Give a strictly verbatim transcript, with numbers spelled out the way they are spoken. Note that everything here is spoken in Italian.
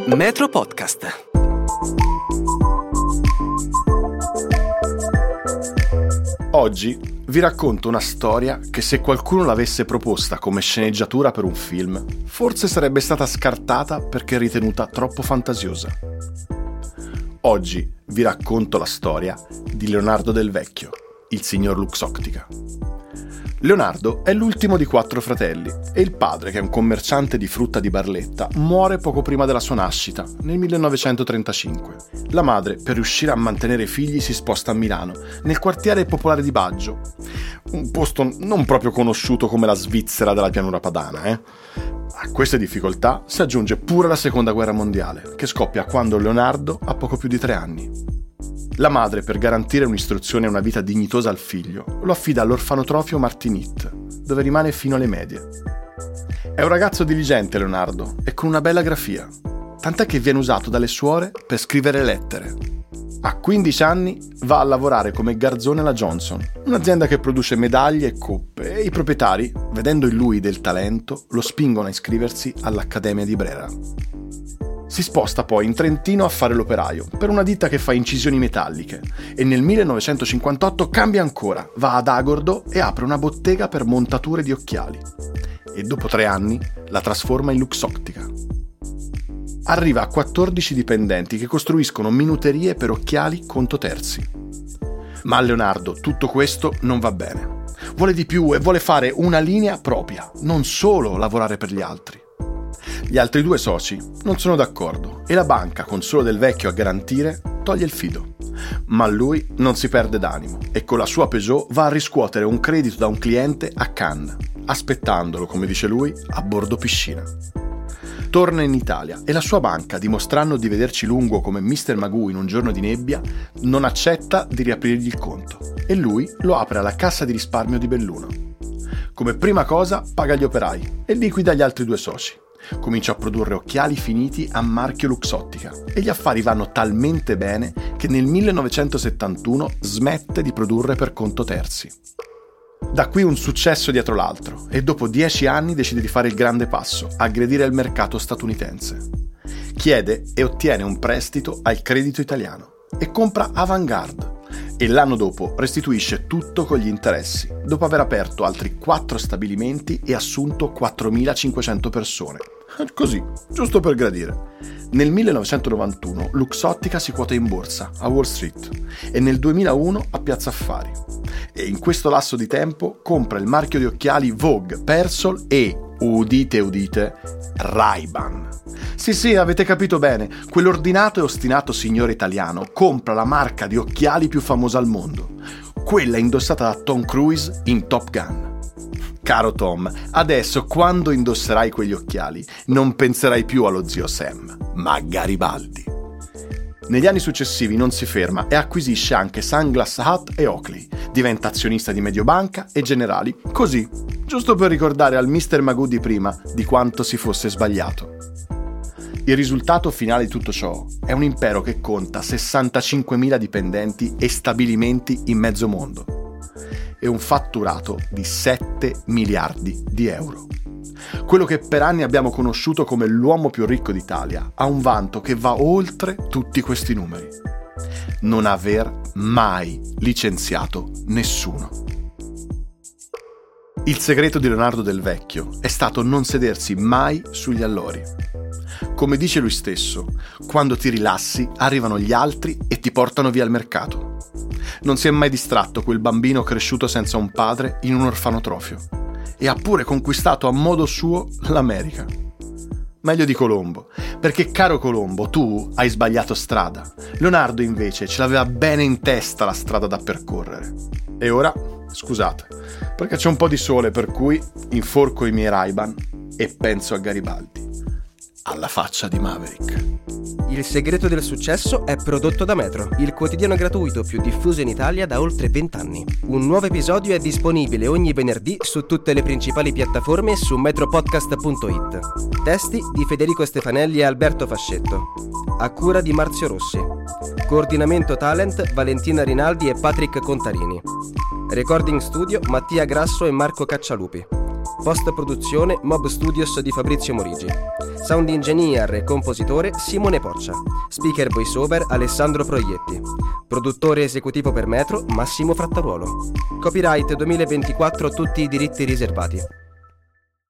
Metro Podcast. Oggi vi racconto una storia che, se qualcuno l'avesse proposta come sceneggiatura per un film, forse sarebbe stata scartata perché ritenuta troppo fantasiosa. Oggi vi racconto la storia di Leonardo Del Vecchio, il signor Luxottica. Leonardo è l'ultimo di quattro fratelli e il padre, che è un commerciante di frutta di Barletta, muore poco prima della sua nascita, nel millenovecentotrentacinque. La madre, per riuscire a mantenere i figli, si sposta a Milano, nel quartiere popolare di Baggio, un posto non proprio conosciuto come la Svizzera della pianura padana. Eh? A queste difficoltà si aggiunge pure la seconda guerra mondiale, che scoppia quando Leonardo ha poco più di tre anni. La madre, per garantire un'istruzione e una vita dignitosa al figlio, lo affida all'orfanotrofio Martinit, dove rimane fino alle medie. È un ragazzo diligente, Leonardo, e con una bella grafia, tant'è che viene usato dalle suore per scrivere lettere. A quindici anni va a lavorare come garzone alla Johnson, un'azienda che produce medaglie e coppe, e i proprietari, vedendo in lui del talento, lo spingono a iscriversi all'Accademia di Brera. Si sposta poi in Trentino a fare l'operaio per una ditta che fa incisioni metalliche e nel millenovecentocinquantotto cambia ancora, va ad Agordo e apre una bottega per montature di occhiali e dopo tre anni la trasforma in Luxottica. Arriva a quattordici dipendenti che costruiscono minuterie per occhiali conto terzi. Ma a Leonardo tutto questo non va bene. Vuole di più e vuole fare una linea propria, non solo lavorare per gli altri. Gli altri due soci non sono d'accordo e la banca, con solo Del Vecchio a garantire, toglie il fido. Ma lui non si perde d'animo e con la sua Peugeot va a riscuotere un credito da un cliente a Cannes, aspettandolo, come dice lui, a bordo piscina. Torna in Italia e la sua banca, dimostrando di vederci lungo come mister Magoo in Un giorno di nebbia, non accetta di riaprirgli il conto e lui lo apre alla Cassa di risparmio di Belluno. Come prima cosa paga gli operai e liquida gli altri due soci. Comincia a produrre occhiali finiti a marchio Luxottica e gli affari vanno talmente bene che nel millenovecentosettantuno smette di produrre per conto terzi. Da qui un successo dietro l'altro e dopo dieci anni decide di fare il grande passo, aggredire il mercato statunitense. Chiede e ottiene un prestito al Credito Italiano e compra Avantgarde e l'anno dopo restituisce tutto con gli interessi, dopo aver aperto altri quattro stabilimenti e assunto quattromilacinquecento persone. Così, giusto per gradire. Nel millenovecentonovantuno Luxottica si quota in borsa a Wall Street e nel duemilauno a Piazza Affari. E in questo lasso di tempo compra il marchio di occhiali Vogue, Persol e, udite udite, Ray-Ban. Sì sì, avete capito bene, quell'ordinato e ostinato signore italiano compra la marca di occhiali più famosa al mondo, quella indossata da Tom Cruise in Top Gun. Caro Tom, adesso quando indosserai quegli occhiali non penserai più allo zio Sam, ma a Garibaldi. Negli anni successivi non si ferma e acquisisce anche Sunglass Hut e Oakley, diventa azionista di Mediobanca e Generali, così, giusto per ricordare al mister Magoo di prima di quanto si fosse sbagliato. Il risultato finale di tutto ciò è un impero che conta sessantacinquemila dipendenti e stabilimenti in mezzo mondo e un fatturato di sette miliardi di euro. Quello che per anni abbiamo conosciuto come l'uomo più ricco d'Italia ha un vanto che va oltre tutti questi numeri: non aver mai licenziato nessuno. Il segreto di Leonardo Del Vecchio è stato non sedersi mai sugli allori. Come dice lui stesso, quando ti rilassi arrivano gli altri e ti portano via il mercato. Non si è mai distratto quel bambino cresciuto senza un padre in un orfanotrofio e ha pure conquistato a modo suo l'America. Meglio di Colombo, perché caro Colombo, tu hai sbagliato strada. Leonardo invece ce l'aveva bene in testa la strada da percorrere. E ora, scusate, perché c'è un po' di sole per cui inforco i miei Ray-Ban e penso a Garibaldi. Alla faccia di Maverick. Il segreto del successo è prodotto da Metro, il quotidiano gratuito più diffuso in Italia da oltre vent'anni. Un nuovo episodio è disponibile ogni venerdì su tutte le principali piattaforme e su metropodcast punto it. Testi di Federico Stefanelli e Alberto Fascetto. A cura di Marzio Rossi. Coordinamento talent Valentina Rinaldi e Patrick Contarini. Recording studio Mattia Grasso e Marco Caccialupi. Post-produzione Mob Studios di Fabrizio Morigi. Sound engineer e compositore Simone Porcia. Speaker voiceover Alessandro Proietti. Produttore esecutivo per Metro Massimo Frattaruolo. Copyright duemilaventiquattro, tutti i diritti riservati.